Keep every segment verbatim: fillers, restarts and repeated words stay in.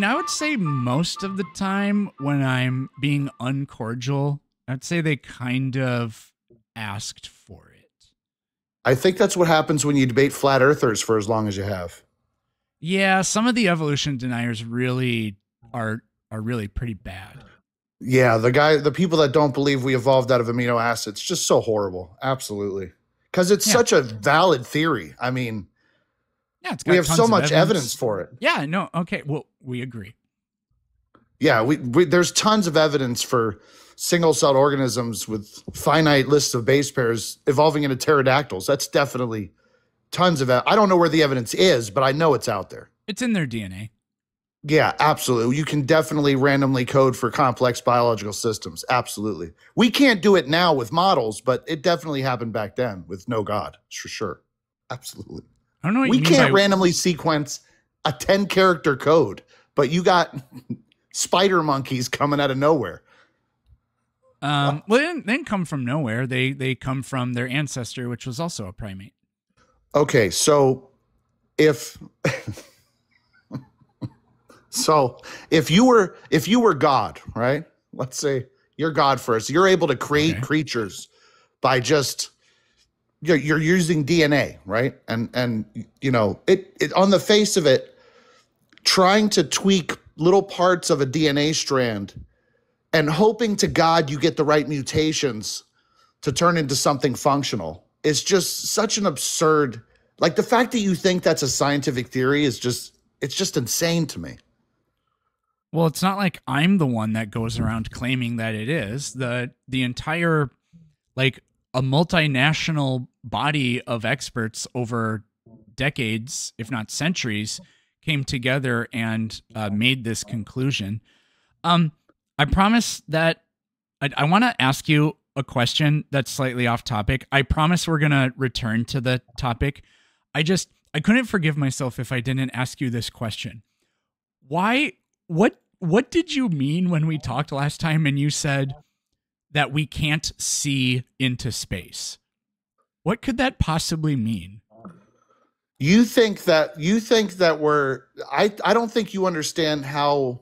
mean, I would say most of the time when I'm being uncordial, I'd say they kind of asked for it. I think that's what happens when you debate flat earthers for as long as you have. Yeah, some of the evolution deniers really are are really pretty bad. Yeah, the guy, the people that don't believe we evolved out of amino acids, just so horrible. Absolutely. Because it's Yeah. such a valid theory. I mean, Yeah, it's got we have tons so of much evidence. evidence for it. Yeah, no, okay, well, we agree. Yeah, we, we there's tons of evidence for single-celled organisms with finite lists of base pairs evolving into pterodactyls. That's definitely tons of it. I don't know where the evidence is, but I know it's out there. It's in their D N A. Yeah, absolutely. You can definitely randomly code for complex biological systems. Absolutely. We can't do it now with models, but it definitely happened back then with no God, for sure. Absolutely. I don't know what We you mean can't by- randomly sequence a ten character code, but you got spider monkeys coming out of nowhere. Um, well, they didn't, they didn't come from nowhere. They they come from their ancestor, which was also a primate. Okay, so if so if you were if you were God, right? Let's say you're God first. You're able to create Okay. creatures by just you're, you're using D N A, right? And and you know, it, it on the face of it, trying to tweak little parts of a D N A strand and hoping to God you get the right mutations to turn into something functional is just such an absurd, like the fact that you think that's a scientific theory is just, it's just insane to me. Well, it's not like I'm the one that goes around claiming that it is. The the entire, like, a multinational body of experts over decades, if not centuries, came together and uh, made this conclusion. Um, I promise that I, I want to ask you a question that's slightly off topic. I promise we're going to return to the topic. I just, I couldn't forgive myself if I didn't ask you this question. Why, what, what did you mean when we talked last time and you said that we can't see into space? What could that possibly mean? You think that you think that we're I I don't think you understand how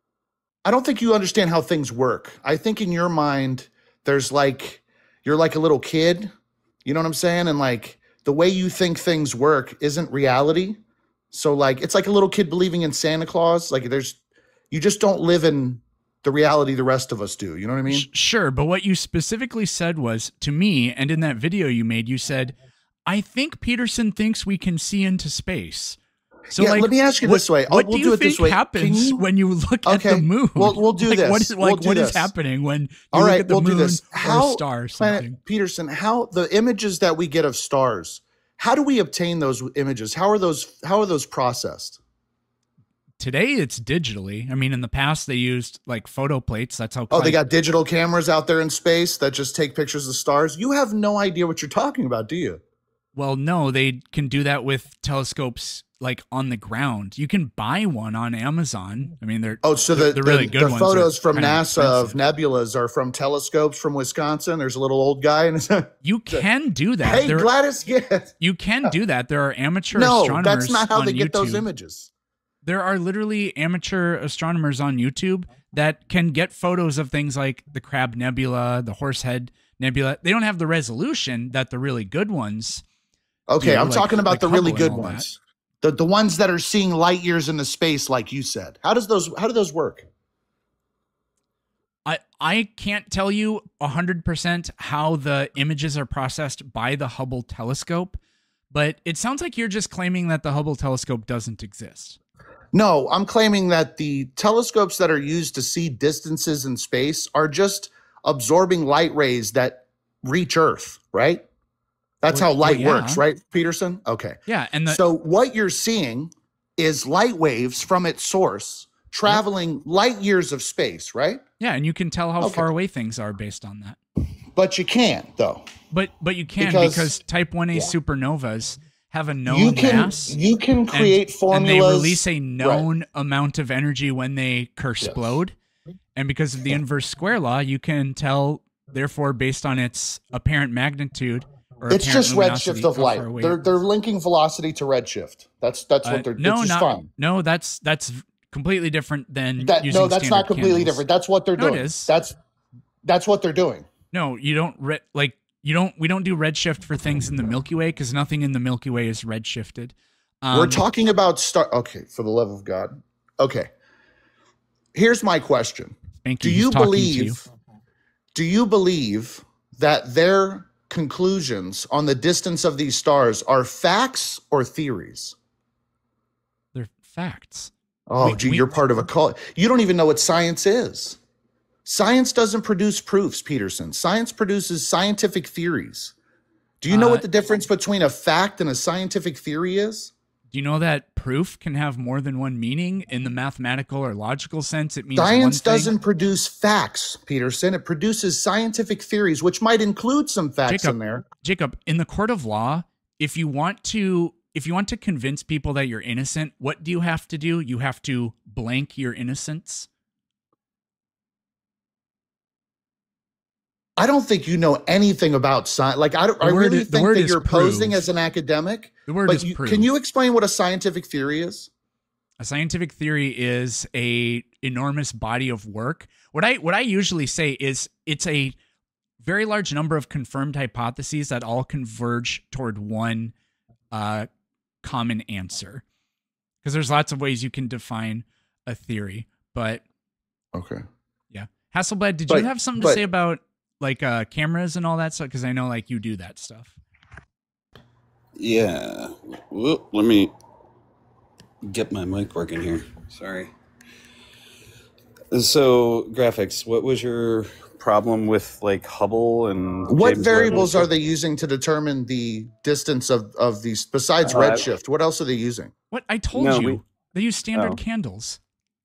I don't think you understand how things work. I think in your mind there's like you're like a little kid, you know what I'm saying? And like the way you think things work isn't reality. So like it's like a little kid believing in Santa Claus. Like there's you just don't live in the reality the rest of us do. You know what I mean? Sh- Sure, but what you specifically said was to me, and in that video you made, you said, I think Peterson thinks we can see into space. So yeah, like, let me ask you what, this way. What we'll do you do it think this way. happens You, when you look okay, at the moon? We'll, we'll do like, this. What is, like, we'll do what is this. happening when you All look right, at the we'll moon do this. How, or a star or Planet something? Peterson, how the images that we get of stars, how do we obtain those images? How are those how are those processed? Today it's digitally. I mean, in the past they used like photo plates. That's how. Oh, they Clyde- got digital cameras out there in space that just take pictures of stars. You have no idea what you're talking about, do you? Well, no, they can do that with telescopes like on the ground. You can buy one on Amazon. I mean, they're Oh, so they're, the, they're really the, good the ones photos are from kind of NASA of expensive. nebulas are from telescopes from Wisconsin. There's a little old guy and it's You can do that. hey, There- Gladys, yes. You can do that. There are amateur No, astronomers that's not how on they get YouTube. those images. There are literally amateur astronomers on YouTube that can get photos of things like the Crab Nebula, the Horsehead Nebula. They don't have the resolution that the really good ones. Okay, you know, I'm like- talking about like the really Hubble good and all that. ones. The the ones that are seeing light years into space, like you said. How does those how do those work? I, I can't tell you one hundred percent how the images are processed by the Hubble telescope, but it sounds like you're just claiming that the Hubble telescope doesn't exist. No, I'm claiming that the telescopes that are used to see distances in space are just absorbing light rays that reach Earth, right? That's Well, how light well, yeah. works, right, Peterson? Okay. Yeah, and the, So what you're seeing is light waves from its source traveling light years of space, right? yeah, and you can tell how Okay. far away things are based on that. But you can't, though. But but you can Because- because, type one A yeah. supernovas have a known You can mass. you can create and, formulas. and they release a known amount of energy when they explode. And because of the inverse square law, you can tell, therefore, based on its apparent magnitude, or It's apparent just luminosity, redshift of how light. far away They're it they're is. linking velocity to redshift. That's that's Uh, what they're. no, it's just not fun. no. That's that's completely different than That using no, that's not standard completely candles. different. That's what they're No, it doing. is. That's that's what they're doing. No, you don't re- like you don't. We don't do redshift for things in the Milky Way because nothing in the Milky Way is redshifted. Um, We're talking about star. Okay, for the love of God. Okay, here's my question: Spanky, Do he's you talking to believe? you. Do you believe that their conclusions on the distance of these stars are facts or theories? They're facts. Oh, We- gee, we- you're part of a cult. You don't even know what science is. Science doesn't produce proofs, Peterson. Science produces scientific theories. Do you know Uh, what the difference between a fact and a scientific theory is? Do you know that proof can have more than one meaning in the mathematical or logical sense? It means one Science thing. doesn't produce facts, Peterson. It produces scientific theories, which might include some facts Jacob, in there. Jacob, in the court of law, if you want to if you want to convince people that you're innocent, what do you have to do? You have to blank your innocence. I don't think you know anything about science. Like, I, don't, The I word really is- the think word that is you're posing prove. as an academic. The word But is you, proof. can you explain what a scientific theory is? A scientific theory is a enormous body of work. What I what I usually say is it's a very large number of confirmed hypotheses that all converge toward one uh, common answer. Because there's lots of ways you can define a theory, but Okay. yeah, Hasselblad, did But- you have something to but- say about like uh, cameras and all that stuff? Because I know like you do that stuff. Yeah. Well, let me get my mic working here. Sorry. So, graphics, what was your problem with like Hubble and What James variables Webb? are they using to determine the distance of, of these, besides Uh, I- redshift? What else are they using? What I told No, you, we- they use standard Oh. candles.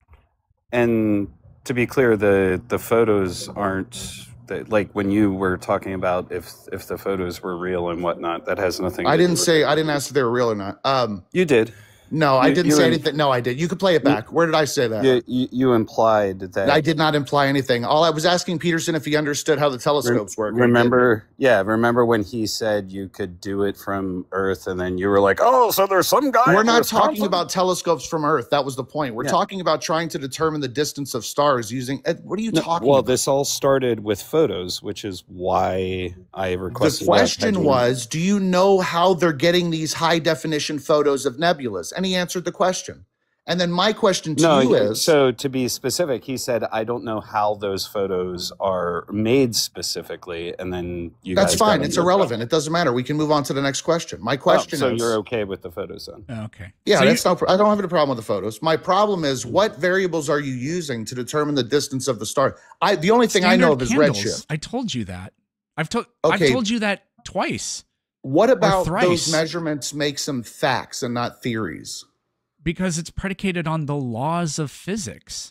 And to be clear, the the photos aren't the, like when you were talking about if if the photos were real and whatnot. That has nothing. I to do didn't with say, it. I didn't ask if they were real or not. Um, You did. no, I You- didn't you say in- anything. No, I did. You could play it back. Where did I say that? You, you, you implied that. I did not imply anything. All I was asking Peterson if he understood how the telescopes work. I Remember, yeah, remember when he said you could do it from Earth, and then you were like, "Oh, so there's some guy." didn't. We're in not Wisconsin?" talking about telescopes from Earth. That was the point. We're Yeah. talking about trying to determine the distance of stars using. Ed, what are you No, talking well, about? this all started with photos, which is why I The requested. that question Peggy- was, do you know how they're getting these high definition photos of nebulas? And he answered the question. And then my question to no. you he- is, So to be specific, he said, "I don't know how those photos are made specifically," and then you. that's guys fine. got It's into- irrelevant. It doesn't matter. We can move on to the next question. My Oh, question so is, you're okay with the photos then? Okay. yeah, So you- that's no, I don't have any problem with the photos. My problem is, what variables are you using to determine the distance of the star? I the only thing I know of is Standard candles. redshift. I told you that. I've told I've Okay. told you that twice What about thrice. those measurements make some facts and not theories? because it's predicated on the laws of physics.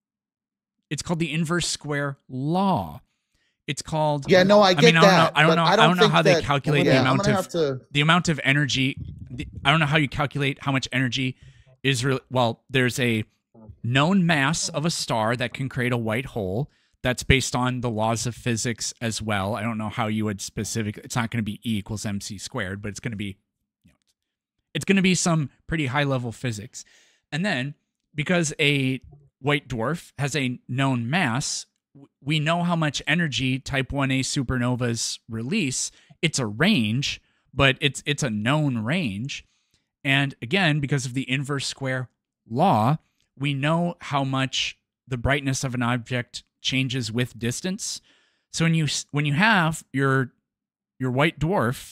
It's called the inverse square law. It's called Yeah, no, I get mean, I don't that. know. I don't but know. I I don't, don't know think how they that- calculate yeah, the I'm amount gonna of have to. the amount of energy. The, I don't know how you calculate how much energy is real. Well, there's a known mass of a star that can create a white hole. That's based on the laws of physics as well. I don't know how you would specific. It's not going to be E equals mc squared, but it's going to be, you know, it's going to be some pretty high level physics. And then because a white dwarf has a known mass, w- we know how much energy type one A supernovas release. It's a range, but it's it's a known range. And again, because of the inverse square law, we know how much the brightness of an object changes with distance. So when you s- when you have your your white dwarf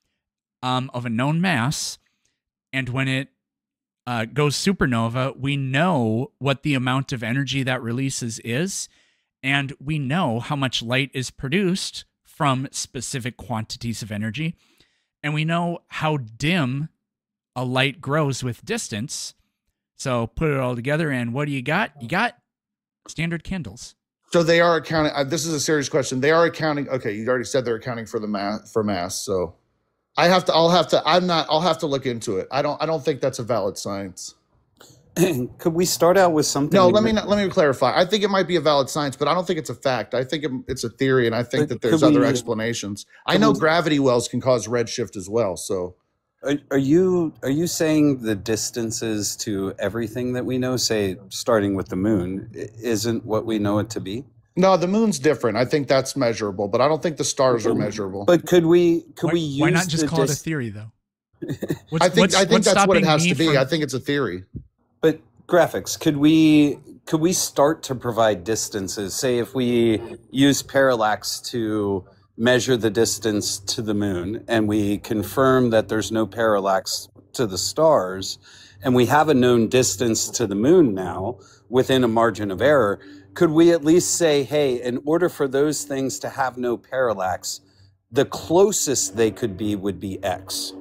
um, of a known mass, and when it uh, goes supernova, we know what the amount of energy that releases is, and we know how much light is produced from specific quantities of energy, and we know how dim a light grows with distance. So put it all together, and what do you got? You got standard candles. So they are accounting. Uh, this is a serious question. They are accounting. Okay, you already said they're accounting for the mass for mass. So I have to. I'll have to. I'm not. I'll have to look into it. I don't. I don't think that's a valid science. Could we start out with something? No, let me not, let me clarify. I think it might be a valid science, but I don't think it's a fact. I think it, it's a theory, and I think But that there's could other we- explanations. I could know we- gravity wells can cause redshift as well. So Are, are you are you saying the distances to everything that we know, say starting with the moon, i- isn't what we know it to be? No, the moon's different. I think that's measurable, but I don't think the stars are measurable. But could we could Why, we use why not just the call it a dis- theory, though? What's, I think what's, I think what's that's what it stopping has me to be. from- I think it's a theory. But graphics, could we could we start to provide distances? Say if we use parallax to measure the distance to the moon, and we confirm that there's no parallax to the stars, and we have a known distance to the moon now within a margin of error, could we at least say, hey, in order for those things to have no parallax, the closest they could be would be X?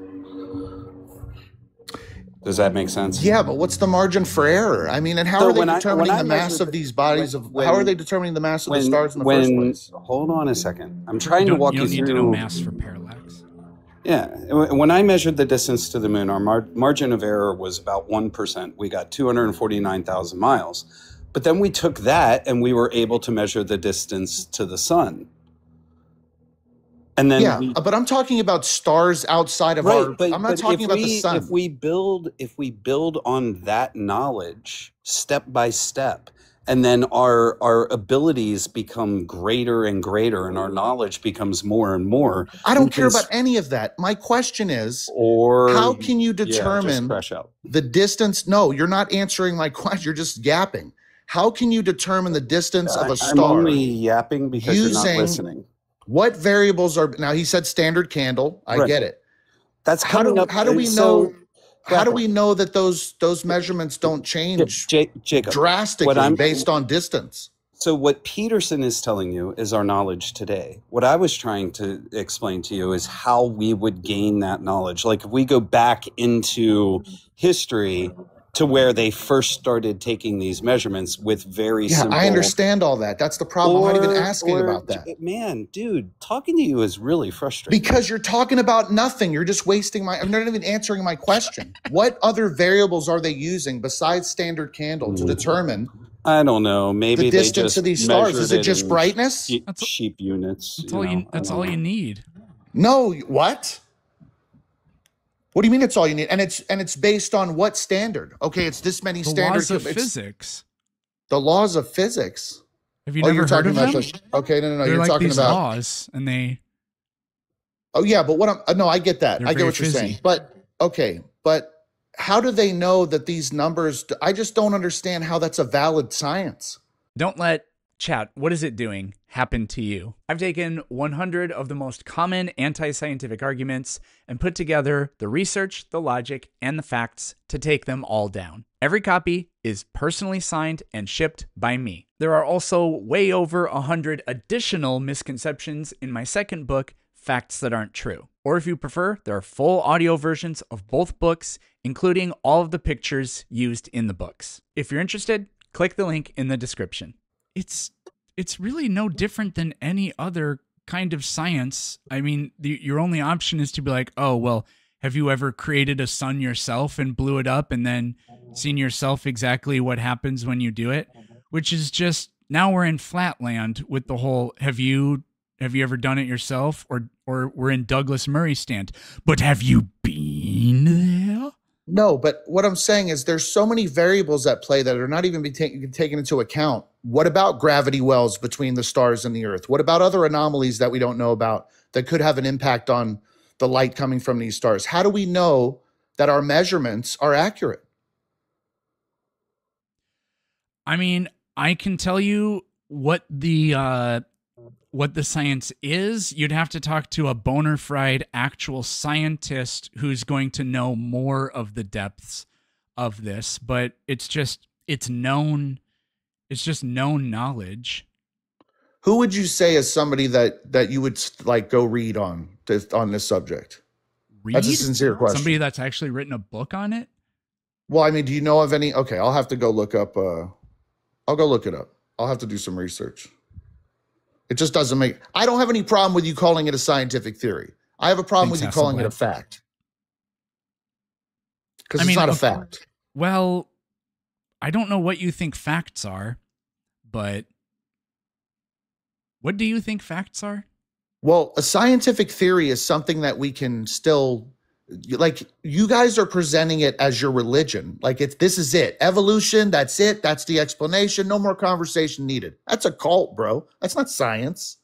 Does that make sense? Yeah, but what's the margin for error? I mean, and how So are they when I- determining when I the mass measure of these bodies of when- how are they determining the mass of the stars in the when, first place? Hold on a second. I'm trying You to don't, walk you you, don't need through. to know mass for parallax. Yeah, when I measured the distance to the moon, our mar- margin of error was about one percent. We got two hundred forty-nine thousand miles. But then we took that and we were able to measure the distance to the sun. And then Yeah, we, but I'm talking about stars outside of right, our. but, I'm not but talking if about we, the sun. If we build, if we build on that knowledge step by step, and then our our abilities become greater and greater, and our knowledge becomes more and more. I don't we care can about any of that. My question is, Or how can you yeah, just determine crash out. the distance? No, you're not answering my question. You're just yapping. How can you determine the distance of I- a I'm star? only yapping because you're using- not listening. What variables are now? He said standard candle. I Right. get it. That's How coming do up. how do we so, know? How do Graphic. we know that those those measurements don't J- change J- Jacob. drastically what I'm- based on distance? So what Peterson is telling you is our knowledge today. What I was trying to explain to you is how we would gain that knowledge. Like if we go back into history to where they first started taking these measurements with very Yeah, simple. I understand all that. That's the problem. I'm not even Or- asking or- about that. Man, dude, talking to you is really frustrating. Because you're talking about nothing. You're just wasting my. I'm not even answering my question. What other variables are they using besides standard candle to Mm. determine I don't know. Maybe the they distance just of these stars? measured Is it just in brightness? sheep, That's- sheep units. That's you all you. know, I That's don't all know. you need. No. What? What do you mean it's all you need? And it's and it's based on what standard? Okay, it's this many The standard. laws of it's physics. The laws of physics. Have you Oh, never you're heard talking of about them? the, okay, no, no, no. They're You're like talking these about. laws, and they. Oh yeah, but what I'm uh, no, I get that. They're I get very what you're fizzy. saying. But okay, but how do they know that these numbers? I just don't understand how that's a valid science. Don't let chat, what is it doing, happen to you. I've taken one hundred of the most common anti-scientific arguments and put together the research, the logic, and the facts to take them all down. Every copy is personally signed and shipped by me. There are also way over one hundred additional misconceptions in my second book, Facts That Aren't True. Or if you prefer, there are full audio versions of both books, including all of the pictures used in the books. If you're interested, click the link in the description. It's it's really no different than any other kind of science. I mean, the, your only option is to be like, oh, well, have you ever created a sun yourself and blew it up and then seen yourself exactly what happens when you do it? Which is just, now we're in flatland with the whole, have you have you ever done it yourself? Or or we're in Douglas Murray stand. But have you been there? No, but what I'm saying is there's so many variables at play that are not even being ta- taken into account. What about gravity wells between the stars and the Earth? What about other anomalies that we don't know about that could have an impact on the light coming from these stars? How do we know that our measurements are accurate? I mean, I can tell you what the uh, what the science is. You'd have to talk to a bona fide actual scientist who's going to know more of the depths of this. But it's just it's known. It's just known knowledge. Who would you say is somebody that that you would like go read on this on this subject? Read? That's a sincere question. Somebody that's actually written a book on it. Well, I mean, do you know of any? Okay, I'll have to go look up. Uh, I'll go look it up. I'll have to do some research. It just doesn't make. I don't have any problem with you calling it a scientific theory. I have a problem Thanks, with you calling it a Hasselblad. fact because I it's mean, not a of- fact. Well, I don't know what you think facts are, but what do you think facts are? Well, a scientific theory is something that we can still Like, you guys are presenting it as your religion. Like, it's this is it. Evolution, that's it. That's the explanation. No more conversation needed. That's a cult, bro. That's not science.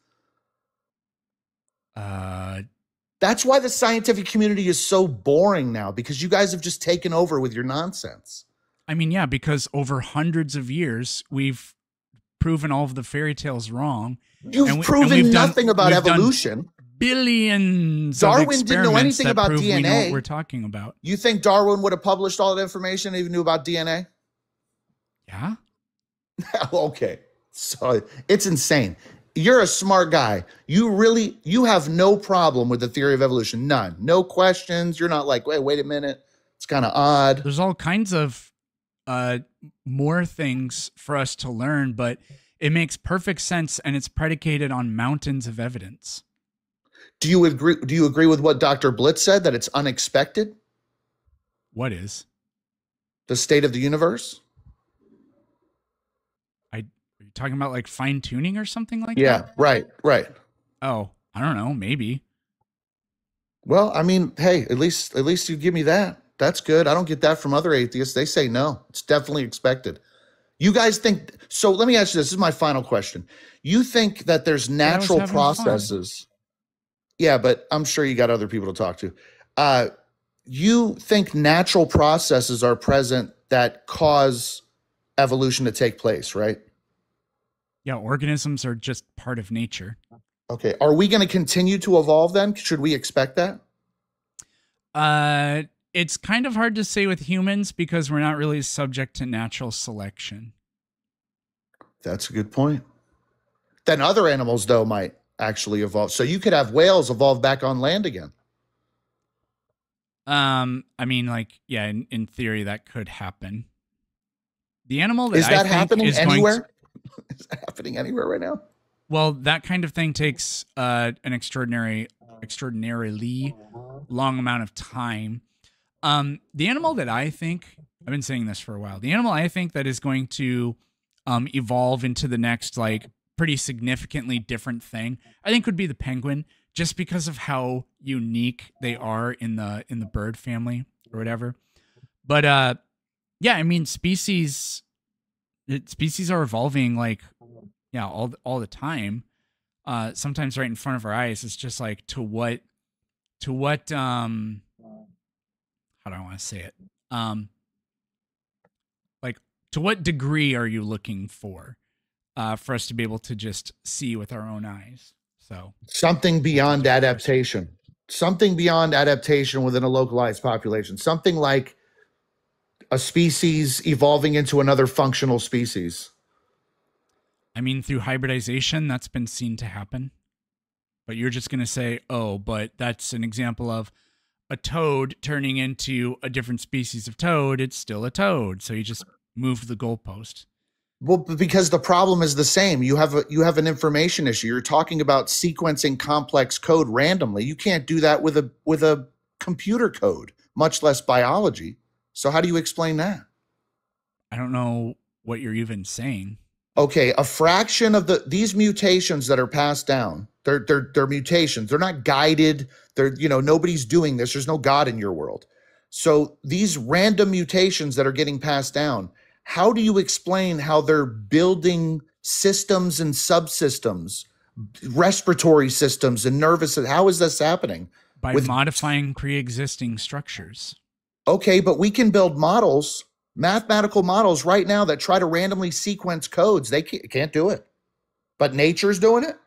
Uh, That's why the scientific community is so boring now, because you guys have just taken over with your nonsense. I mean, yeah, because over hundreds of years, we've proven all of the fairy tales wrong. You've and we, proven and we've nothing done, about we've evolution. Done billions Darwin of didn't know anything that about prove D N A. We know what we're talking about. You think Darwin would have published all that information if he knew about D N A? Yeah. Okay. So it's insane. You're a smart guy. You really, you have no problem with the theory of evolution. None. No questions. You're not like, wait, wait a minute. It's kind of odd. There's all kinds of uh, more things for us to learn, but it makes perfect sense, and it's predicated on mountains of evidence. Do you agree? Do you agree with what Doctor Blitz said, that it's unexpected? What is? The state of the universe? I, are you talking about like fine tuning or something like yeah, that? Yeah, right, right. Oh, I don't know, maybe. Well, I mean, hey, at least at least you give me that. That's good. I don't get that from other atheists. They say no. It's definitely expected. You guys think so? Let me ask you this. This is my final question. You think that there's natural processes? Fun. Yeah, but I'm sure you got other people to talk to. Uh, you think natural processes are present that cause evolution to take place, right? Yeah, organisms are just part of nature. Okay. Are we going to continue to evolve then? Should we expect that? Uh, it's kind of hard to say with humans because we're not really subject to natural selection. That's a good point. Then other animals, though, might actually evolve. So you could have whales evolve back on land again. Um, I mean, like, yeah, in, in theory, that could happen. The animal that is that I happening is anywhere? To, is that happening anywhere right now? Well, that kind of thing takes uh, an extraordinary, extraordinarily long amount of time. Um, the animal that I think, I've been saying this for a while, the animal I think that is going to um, evolve into the next, like, pretty significantly different thing, I think would be the penguin, just because of how unique they are in the in the bird family or whatever. But uh, yeah, I mean, species it, species are evolving, like, yeah, all all the time. Uh, sometimes right in front of our eyes. It's just like, to what to what um how do I want to say it? Um, like, to what degree are you looking for? Uh, for us to be able to just see with our own eyes. So something beyond adaptation, something beyond adaptation within a localized population, something like a species evolving into another functional species. I mean, through hybridization, that's been seen to happen. But you're just going to say, oh, but that's an example of a toad turning into a different species of toad. It's still a toad. So you just moved the goalpost. Well, because the problem is the same. You have a you have an information issue. You're talking about sequencing complex code randomly. You can't do that with a with a computer code, much less biology. So how do you explain that? I don't know what you're even saying. Okay, a fraction of the these mutations that are passed down, they're they're they're mutations. They're not guided. They're, you know, nobody's doing this. There's no God in your world. So these random mutations that are getting passed down, how do you explain how they're building systems and subsystems, respiratory systems and nervous? How is this happening? By with, modifying pre-existing structures. Okay, but we can build models, mathematical models right now that try to randomly sequence codes. They can't do it, but nature's doing it.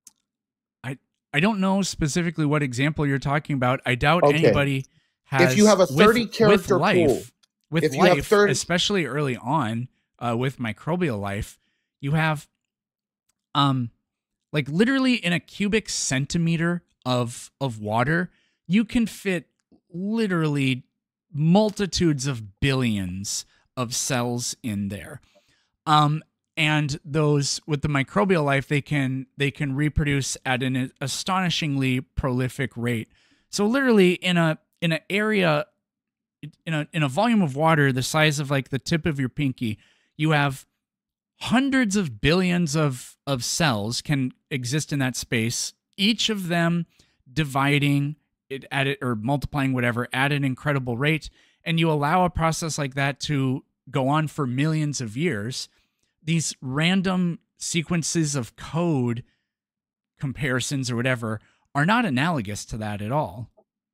I I don't know specifically what example you're talking about. I doubt okay. anybody has. If you have a thirty with, character with life, pool. With if life, you have thirty especially early on, uh, with microbial life, you have, um, like literally in a cubic centimeter of of water, you can fit literally multitudes of billions of cells in there. Um, and those with the microbial life, they can they can reproduce at an astonishingly prolific rate. So literally in a in an area. In a in a volume of water the size of like the tip of your pinky, you have hundreds of billions of of cells can exist in that space, each of them dividing it at it or multiplying whatever at an incredible rate, and you allow a process like that to go on for millions of years, these random sequences of code comparisons or whatever are not analogous to that at all.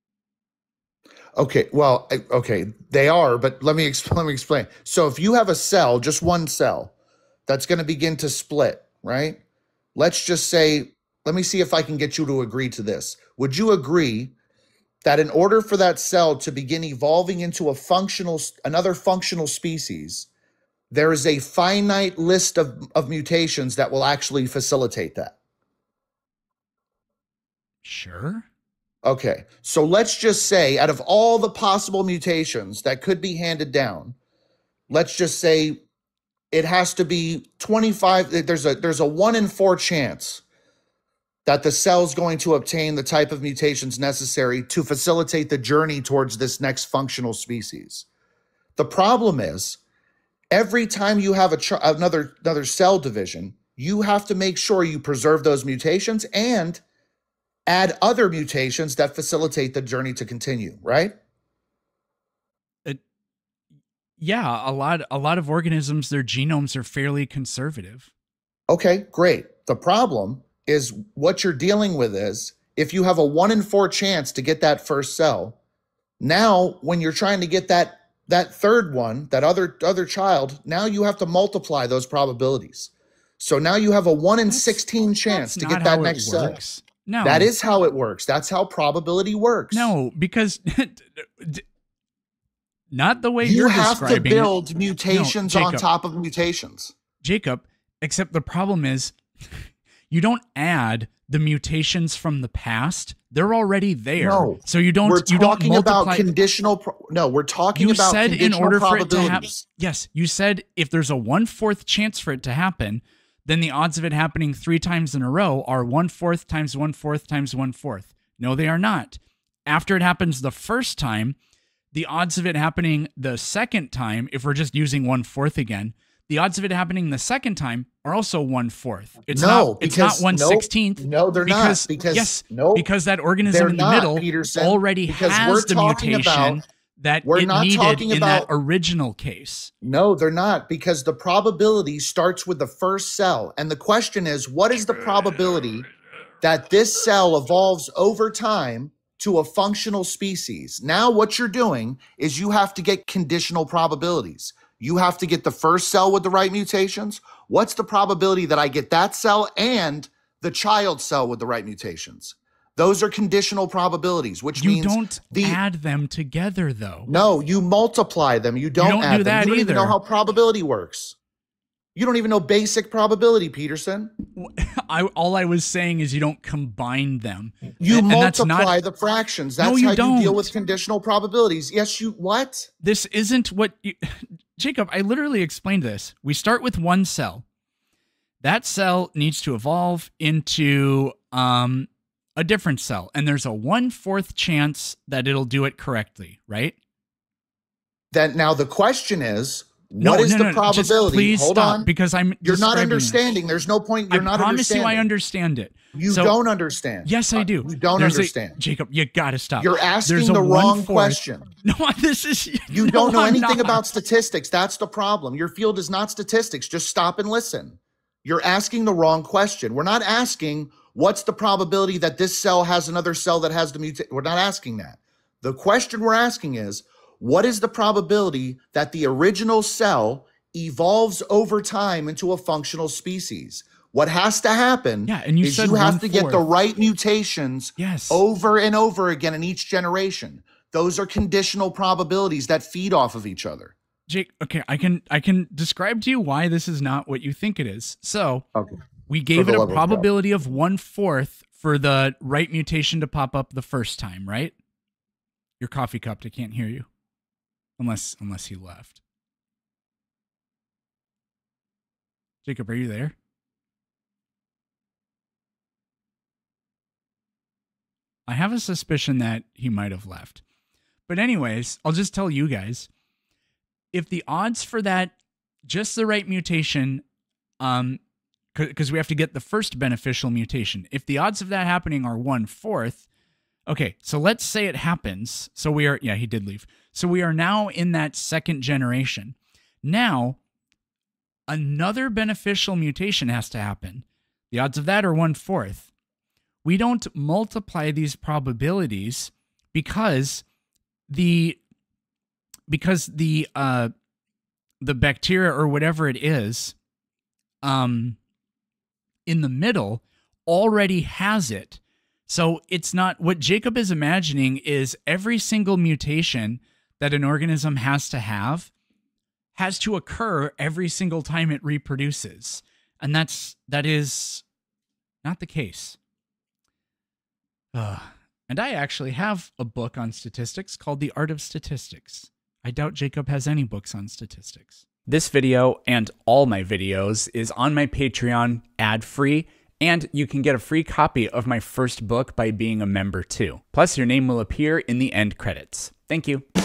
Okay, well, I- okay, they are, but let me explain. Let me explain. So if you have a cell, just one cell, that's going to begin to split, right? Let's just say, let me see if I can get you to agree to this. Would you agree that in order for that cell to begin evolving into a functional, another functional species, there is a finite list of, of mutations that will actually facilitate that? Sure. Okay, so let's just say out of all the possible mutations that could be handed down, let's just say it has to be twenty-five. There's a there's a one in four chance that the cell's going to obtain the type of mutations necessary to facilitate the journey towards this next functional species. The problem is, every time you have a ch- another another cell division, you have to make sure you preserve those mutations and add other mutations that facilitate the journey to continue, right? It, yeah, a lot a lot of organisms, their genomes are fairly conservative. Okay, great. The problem is what you're dealing with is if you have a one in four chance to get that first cell, now when you're trying to get that that third one, that other other child, now you have to multiply those probabilities. So now you have a one in sixteen chance to get that next cell. No, that is how it works. That's how probability works. No, because not the way you you're have to describing build it. mutations No, on top of mutations. Jacob, except the problem is you don't add the mutations from the past. They're already there. No, so you don't. We're you talking don't about multiply. conditional. Pro- no, we're talking you about said conditional in order for it to happen. probabilities. Yes, you said if there's a one fourth chance for it to happen, then the odds of it happening three times in a row are one fourth times one fourth times one fourth. No, they are not. After it happens the first time, the odds of it happening the second time, if we're just using one fourth again, the odds of it happening the second time are also one fourth. It's no, not. It's because, not one sixteenth. No, they're because, not. Because yes, no, because that organism they're in the not, middle Peterson, already because has we're the talking mutation about, that we're it not needed talking in about, that original case. No, they're not, because the probability starts with the first cell. And the question is, what is the probability that this cell evolves over time to a functional species? Now what you're doing is you have to get conditional probabilities. You have to get the first cell with the right mutations. What's the probability that I get that cell and the child cell with the right mutations? Those are conditional probabilities, which you means don't the, add them together, though. No, you multiply them. You don't, you don't add do them. that You don't either. even know how probability works. You don't even know basic probability, Peterson. I, all I was saying is you don't combine them. You and, multiply and that's not, the fractions. That's no, you how don't. you deal with conditional probabilities. Yes, you what? This isn't what you, Jacob, I literally explained this. We start with one cell. That cell needs to evolve into um, a different cell, and there's a one-fourth chance that it'll do it correctly, right? Then now the question is, No, what is no, the no, probability? Just please Hold stop, on, because I'm you're not describing understanding. this. There's no point. You're I not promise understanding. you I understand it. You So- don't understand. Yes, I do. Uh, you don't There's a- understand. Jacob, you gotta stop. You're asking There's a the wrong one-fourth- question. No, this is You no, don't know I'm anything not. about statistics. That's the problem. Your field is not statistics. Just stop and listen. You're asking the wrong question. We're not asking what's the probability that this cell has another cell that has the mutation. We're not asking that. The question we're asking is, what is the probability that the original cell evolves over time into a functional species? What has to happen Yeah, and you is said you have to get the one-fourth. right mutations Yes. over and over again in each generation. Those are conditional probabilities that feed off of each other. Jake, okay, I can I can describe to you why this is not what you think it is. So Okay. we gave the it a love of God. probability of one fourth for the right mutation to pop up the first time, right? Your coffee cupped. I can't hear you, unless unless he left. Jacob, are you there? I have a suspicion that he might have left. But anyways, I'll just tell you guys, if the odds for that, just the right mutation, um, because we have to get the first beneficial mutation. If the odds of that happening are one fourth, Okay, so let's say it happens. So we are, yeah, he did leave. So we are now in that second generation. Now, another beneficial mutation has to happen. The odds of that are one-fourth. We don't multiply these probabilities because the because the uh, the bacteria or whatever it is um, in the middle already has it. So it's not, what Jacob is imagining is every single mutation that an organism has to have has to occur every single time it reproduces. And that's, that is not the case. Uh, and I actually have a book on statistics called The Art of Statistics. I doubt Jacob has any books on statistics. This video and all my videos is on my Patreon ad-free, and you can get a free copy of my first book by being a member too. Plus, your name will appear in the end credits. Thank you.